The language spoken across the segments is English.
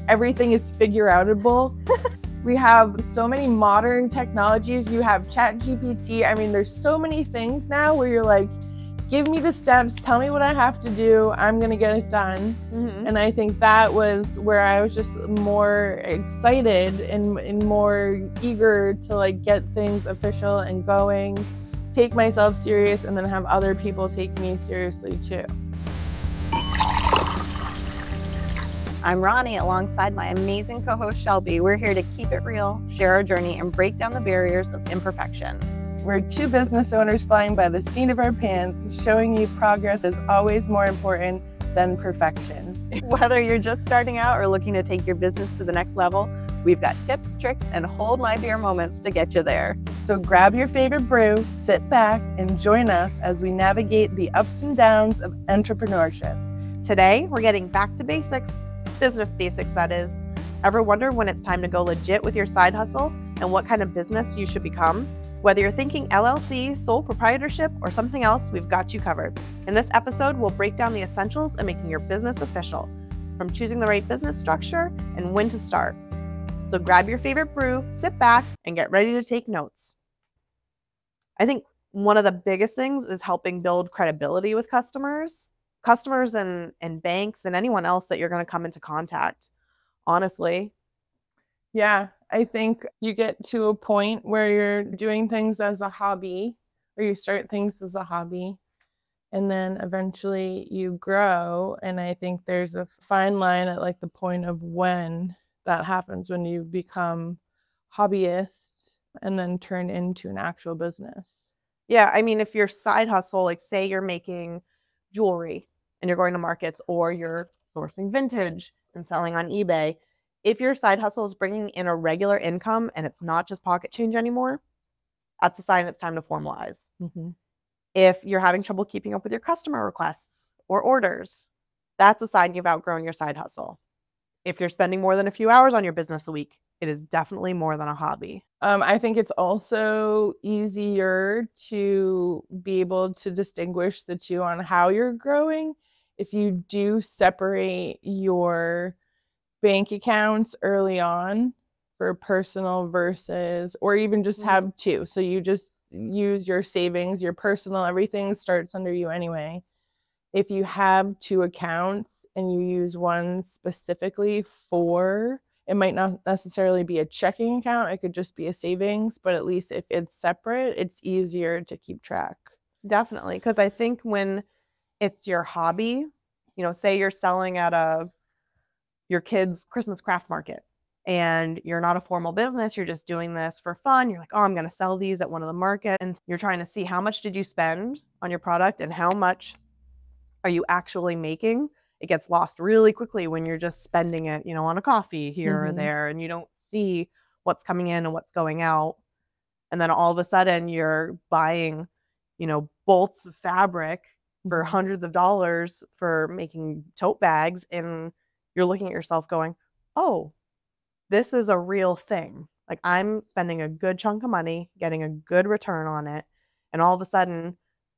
everything is figure outable. We have so many modern technologies. You have ChatGPT. I mean, there's so many things now where you're like, give me the steps, tell me what I have to do, I'm gonna get it done. And I think that was where I was just more excited and more eager to like get things official and going, take myself serious, and then have other people take me seriously too. I'm Ronnie alongside my amazing co-host Shelby. We're here to keep it real, share our journey, and break down the barriers of imperfection. We're two business owners flying by the seat of our pants, showing you progress is always more important than perfection. Whether you're just starting out or looking to take your business to the next level, we've got tips, tricks, and hold my beer moments to get you there. So grab your favorite brew, sit back, and join us as we navigate the ups and downs of entrepreneurship. Today, we're getting back to basics, business basics that is. Ever wonder when it's time to go legit with your side hustle and what kind of business you should become? Whether you're thinking LLC, sole proprietorship, or something else, we've got you covered. In this episode, we'll break down the essentials of making your business official, from choosing the right business structure and when to start. So grab your favorite brew, sit back, and get ready to take notes. I think one of the biggest things is helping build credibility with customers and banks and anyone else that you're going to come into contact, honestly. Yeah, I think you get to a point where you're doing things as a hobby, or you start things as a hobby, and then eventually you grow. And I think there's a fine line at like the point of when that happens, when you become hobbyist and then turn into an actual business. Yeah, I mean, if your side hustle, like say you're making jewelry and you're going to markets, or you're sourcing vintage and selling on eBay, if your side hustle is bringing in a regular income and it's not just pocket change anymore, that's a sign it's time to formalize. If you're having trouble keeping up with your customer requests or orders, that's a sign you've outgrown your side hustle. If you're spending more than a few hours on your business a week, it is definitely more than a hobby. I think it's also easier to be able to distinguish the two on how you're growing if you do separate your bank accounts early on for personal versus, or even just have two. So you just use your savings, your personal, everything starts under you anyway. If you have two accounts and you use one specifically for, it might not necessarily be a checking account, it could just be a savings, but at least if it's separate, it's easier to keep track. Definitely, because I think when it's your hobby, say you're selling at your kid's Christmas craft market and you're not a formal business, you're just doing this for fun. You're like, oh, I'm going to sell these at one of the markets. And you're trying to see how much did you spend on your product and how much are you actually making. It gets lost really quickly when you're just spending it, on a coffee here or there, and you don't see what's coming in and what's going out. And then all of a sudden you're buying, bolts of fabric for hundreds of dollars for making tote bags, and you're looking at yourself going, oh, this is a real thing. Like, I'm spending a good chunk of money, getting a good return on it. And all of a sudden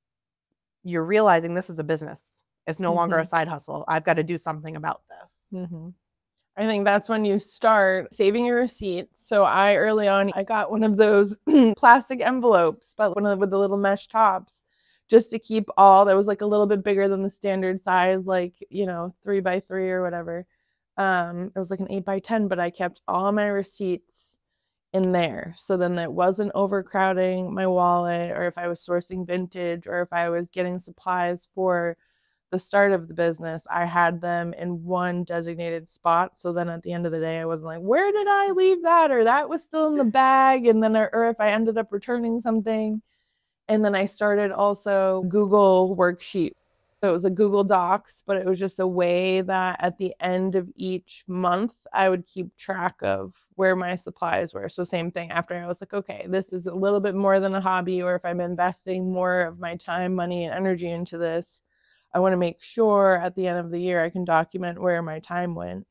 you're realizing this is a business. It's no longer a side hustle. I've got to do something about this. I think that's when you start saving your receipts. So early on, I got one of those plastic envelopes, but one with the little mesh tops, just to keep all, that was like a little bit bigger than the standard size, like, 3x3 or whatever. It was like an 8x10, but I kept all my receipts in there. So then it wasn't overcrowding my wallet, or if I was sourcing vintage, or if I was getting supplies for the start of the business, I had them in one designated spot. So then at the end of the day, I wasn't like, where did I leave that? Or that was still in the bag. And then, or if I ended up returning something. And then I started also Google Worksheet. So it was a Google Docs, but it was just a way that at the end of each month, I would keep track of where my supplies were. So same thing, after I was like, okay, this is a little bit more than a hobby, or if I'm investing more of my time, money, and energy into this, I want to make sure at the end of the year I can document where my time went.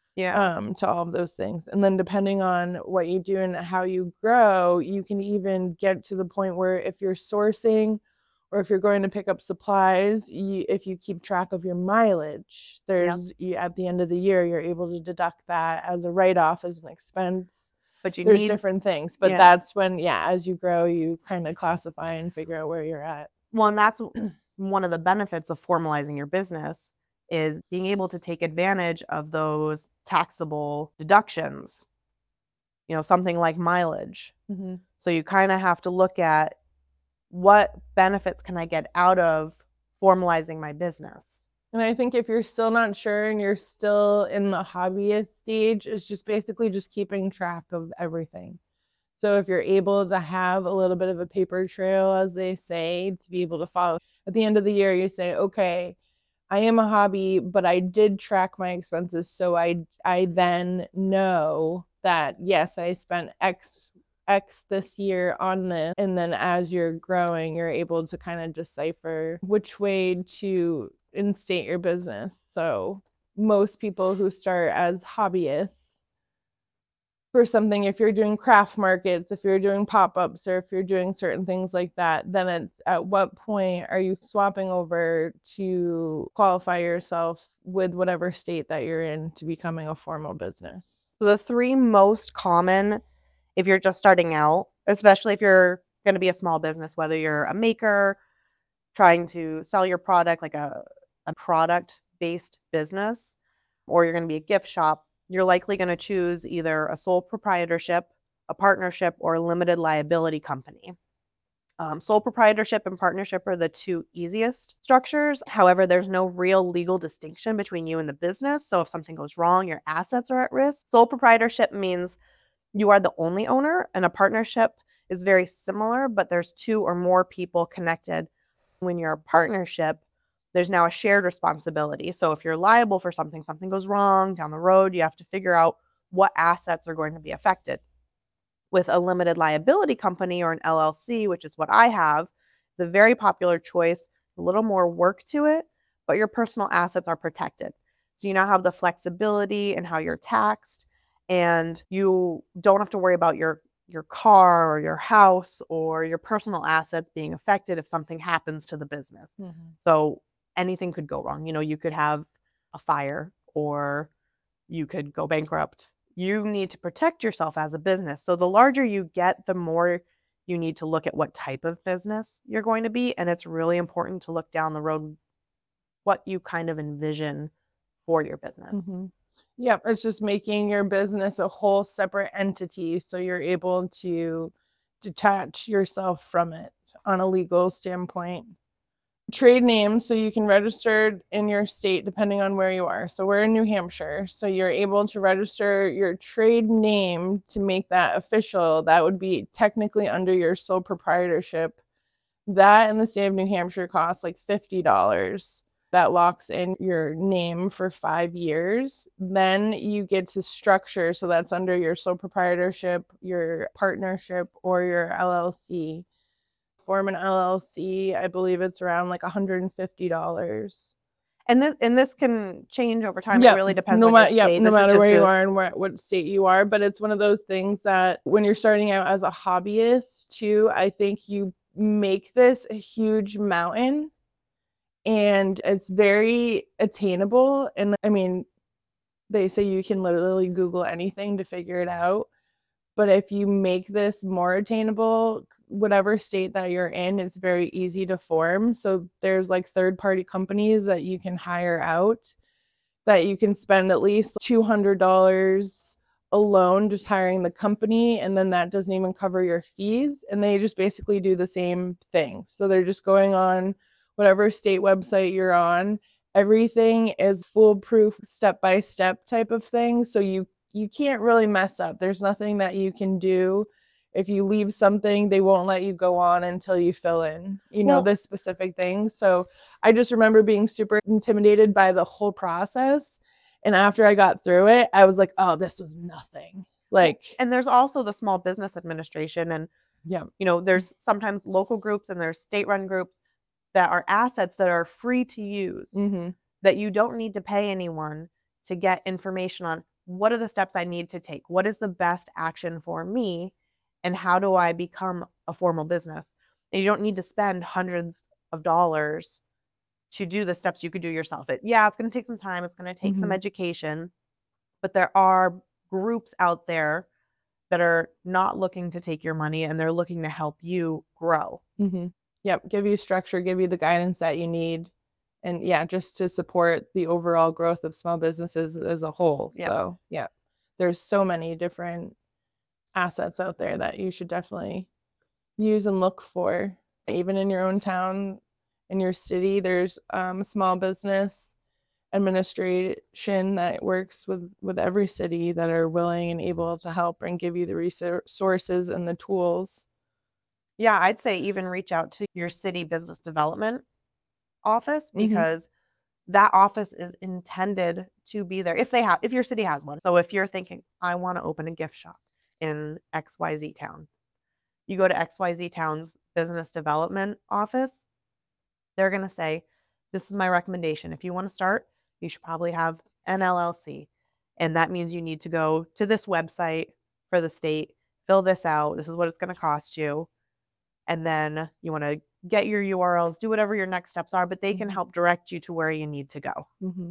To all of those things. And then depending on what you do and how you grow, you can even get to the point where if you're sourcing or if you're going to pick up supplies, if you keep track of your mileage, at the end of the year, you're able to deduct that as a write-off, as an expense. But there's different things, but yeah. that's when, as you grow, you kind of classify and figure out where you're at. Well, and that's one of the benefits of formalizing your business, is being able to take advantage of those taxable deductions, something like mileage. Mm-hmm. So you kind of have to look at, what benefits can I get out of formalizing my business? And I think if you're still not sure and you're still in the hobbyist stage, it's just basically just keeping track of everything. So if you're able to have a little bit of a paper trail, as they say, to be able to follow, at the end of the year, you say, okay, I am a hobby, but I did track my expenses. So I then know that, yes, I spent X this year on this. And then as you're growing, you're able to kind of decipher which way to instate your business. So most people who start as hobbyists for something, if you're doing craft markets, if you're doing pop-ups, or if you're doing certain things like that, then it's, at what point are you swapping over to qualify yourself with whatever state that you're in to becoming a formal business? So the three most common, if you're just starting out, especially if you're going to be a small business, whether you're a maker trying to sell your product, like a product-based business, or you're going to be a gift shop, you're likely going to choose either a sole proprietorship, a partnership, or a limited liability company. Sole proprietorship and partnership are the two easiest structures. However, there's no real legal distinction between you and the business. So if something goes wrong, your assets are at risk. Sole proprietorship means you are the only owner, and a partnership is very similar, but there's two or more people connected. When you're a partnership, there's now a shared responsibility. So if you're liable for something goes wrong down the road, you have to figure out what assets are going to be affected. With a limited liability company, or an LLC, which is what I have, it's a very popular choice, a little more work to it, but your personal assets are protected. So you now have the flexibility in how you're taxed, and you don't have to worry about your car or your house or your personal assets being affected if something happens to the business. Mm-hmm. So anything could go wrong. You could have a fire, or you could go bankrupt. You need to protect yourself as a business. So the larger you get, the more you need to look at what type of business you're going to be. And it's really important to look down the road what you kind of envision for your business. Mm-hmm. Yeah, it's just making your business a whole separate entity, so you're able to detach yourself from it on a legal standpoint. Trade names, so you can register in your state depending on where you are. So we're in New Hampshire, so you're able to register your trade name to make that official. That would be technically under your sole proprietorship. That in the state of New Hampshire costs like $50. That locks in your name for 5 years. Then you get to structure, so that's under your sole proprietorship, your partnership, or your LLC. Form an LLC, I believe it's around like $150. And this can change over time. It really depends on your state. No matter where you are and what state you are. But it's one of those things that when you're starting out as a hobbyist too, I think you make this a huge mountain, and it's very attainable. And I mean, they say you can literally Google anything to figure it out. But if you make this more attainable, whatever state that you're in, it's very easy to form. So there's like third-party companies that you can hire out, that you can spend at least $200 alone just hiring the company, and then that doesn't even cover your fees. And they just basically do the same thing. So they're just going on whatever state website you're on. Everything is foolproof, step-by-step type of thing. So you can't really mess up. There's nothing that you can do. If you leave something, they won't let you go on until you fill in, this specific thing. So I just remember being super intimidated by the whole process. And after I got through it, I was like, oh, this was nothing. And there's also the Small Business Administration. And, there's sometimes local groups and there's state-run groups that are assets that are free to use, mm-hmm. that you don't need to pay anyone to get information on. What are the steps I need to take? What is the best action for me? And how do I become a formal business? And you don't need to spend hundreds of dollars to do the steps you could do yourself. It's going to take some time. It's going to take some education, but there are groups out there that are not looking to take your money, and they're looking to help you grow. Yep. Give you structure, give you the guidance that you need. And yeah, just to support the overall growth of small businesses as a whole. Yep. So yeah, there's so many different assets out there that you should definitely use and look for. Even in your own town, in your city, there's small business administration that works with every city that are willing and able to help and give you the resources and the tools. Yeah, I'd say even reach out to your city business development office, because that office is intended to be there if your city has one. So if you're thinking, I want to open a gift shop in XYZ town, you go to XYZ town's business development office, they're going to say, this is my recommendation. If you want to start, you should probably have an LLC. And that means you need to go to this website for the state, fill this out. This is what it's going to cost you. And then you want to get your URLs, do whatever your next steps are, but they can help direct you to where you need to go.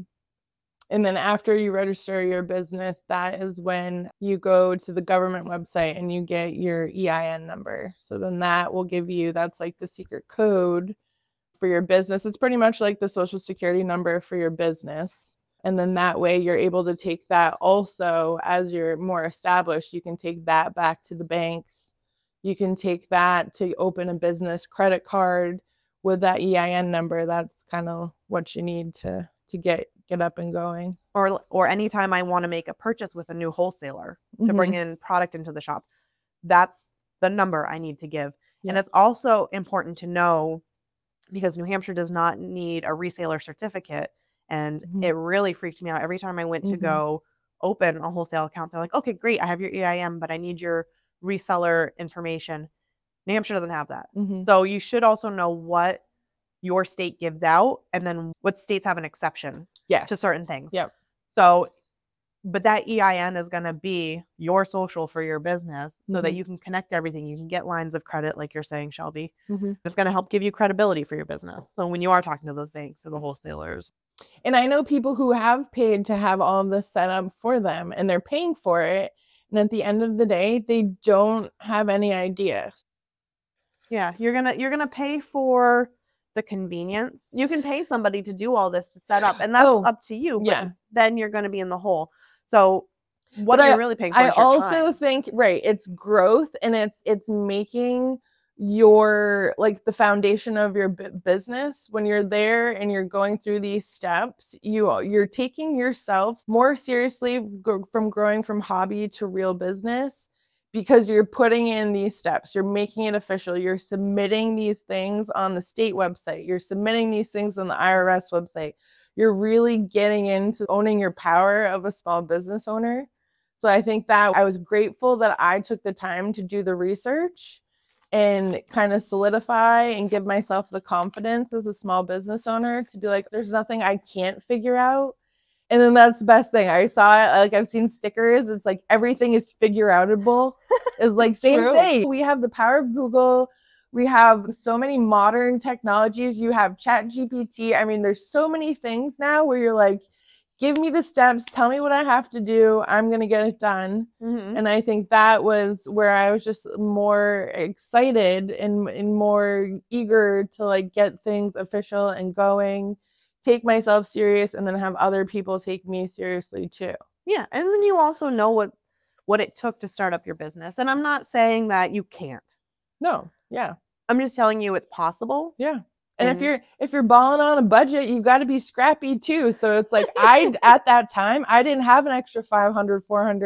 And then after you register your business, that is when you go to the government website and you get your EIN number. So then that will give you, that's like the secret code for your business. It's pretty much like the social security number for your business. And then that way you're able to take that also as you're more established. You can take that back to the banks. You can take that to open a business credit card with that EIN number. That's kind of what you need to get up and going. Or anytime I want to make a purchase with a new wholesaler to bring in product into the shop, that's the number I need to give. And it's also important to know, because New Hampshire does not need a reseller certificate. And it really freaked me out every time I went to go open a wholesale account. They're like, okay, great, I have your EIN, but I need your reseller information. New Hampshire doesn't have that. So you should also know what your state gives out, and then what states have an exception to certain things. So, but that EIN is going to be your social for your business, so that you can connect everything. You can get lines of credit, like you're saying, Shelby. It's going to help give you credibility for your business. So when you are talking to those banks or the wholesalers. And I know people who have paid to have all of this set up for them, and they're paying for it. And at the end of the day, they don't have any idea. Yeah, you're gonna pay for the convenience. You can pay somebody to do all this to set up, and that's up to you. But then you're going to be in the hole. So what you're really paying for is your time. I also think, it's growth, and it's making your, like, the foundation of your business. When you're there and you're going through these steps, you're taking yourself more seriously from growing from hobby to real business, because you're putting in these steps, you're making it official, you're submitting these things on the state website, you're submitting these things on the IRS website. You're really getting into owning your power of a small business owner. So I think that I was grateful that I took the time to do the research and kind of solidify and give myself the confidence as a small business owner to be like, there's nothing I can't figure out. And then that's the best thing. I saw it, like, I've seen stickers. It's like everything is figure outable. It's like same thing. We have the power of Google. We have so many modern technologies. You have ChatGPT. I mean, there's so many things now where you're like, give me the steps, tell me what I have to do, I'm going to get it done. And I think that was where I was just more excited and more eager to, like, get things official and going, take myself serious, and then have other people take me seriously too. Yeah, and then you also know what it took to start up your business. And I'm not saying that you can't. No, yeah. I'm just telling you it's possible. Yeah. And if you're balling on a budget, you've got to be scrappy too. So it's like at that time, I didn't have an extra $500,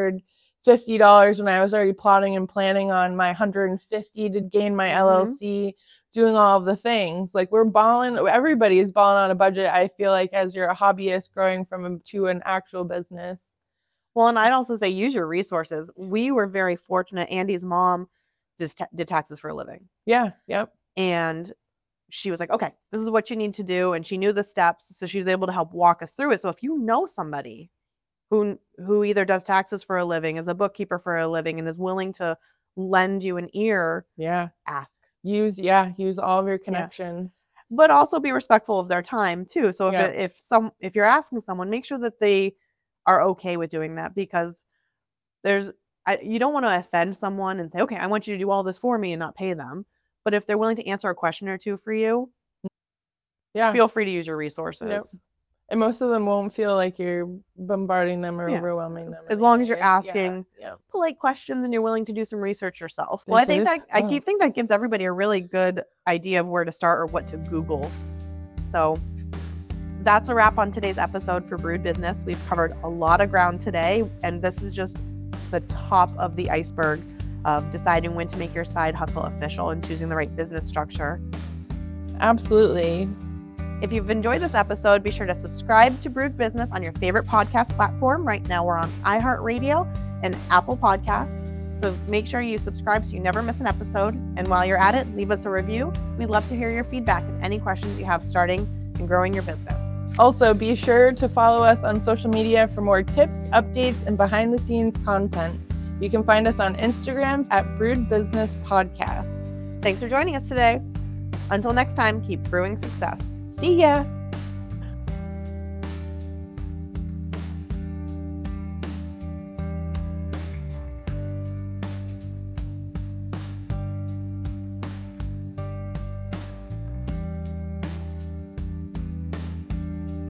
$450 when I was already plotting and planning on my $150 to gain my LLC, doing all of the things. Like, everybody is balling on a budget, I feel like, as you're a hobbyist growing to an actual business. Well, and I'd also say use your resources. We were very fortunate. Andy's mom did taxes for a living. Yeah, yep. And she was like, okay, this is what you need to do. And she knew the steps, so she was able to help walk us through it. So if you know somebody who either does taxes for a living, is a bookkeeper for a living, and is willing to lend you an ear, ask. Use all of your connections. but also be respectful of their time too. So Yeah. if you're asking someone, make sure that they are okay with doing that, because you don't want to offend someone and say, okay, I want you to do all this for me and not pay them. But if they're willing to answer a question or two for you, Yeah. feel free to use your resources. Yep. And most of them won't feel like you're bombarding them or Yeah. overwhelming them. As long as you're anyways. asking Yeah. polite questions and you're willing to do some research yourself. Well, I think that gives everybody a really good idea of where to start or what to Google. So that's a wrap on today's episode for Brewed Business. We've covered a lot of ground today, and this is just the top of the iceberg of deciding when to make your side hustle official and choosing the right business structure. Absolutely. If you've enjoyed this episode, be sure to subscribe to Brewed Business on your favorite podcast platform. Right now, we're on iHeartRadio and Apple Podcasts. So make sure you subscribe so you never miss an episode. And while you're at it, leave us a review. We'd love to hear your feedback and any questions you have starting and growing your business. Also, be sure to follow us on social media for more tips, updates, and behind-the-scenes content. You can find us on Instagram at Brewed Business Podcast. Thanks for joining us today. Until next time, keep brewing success. See ya!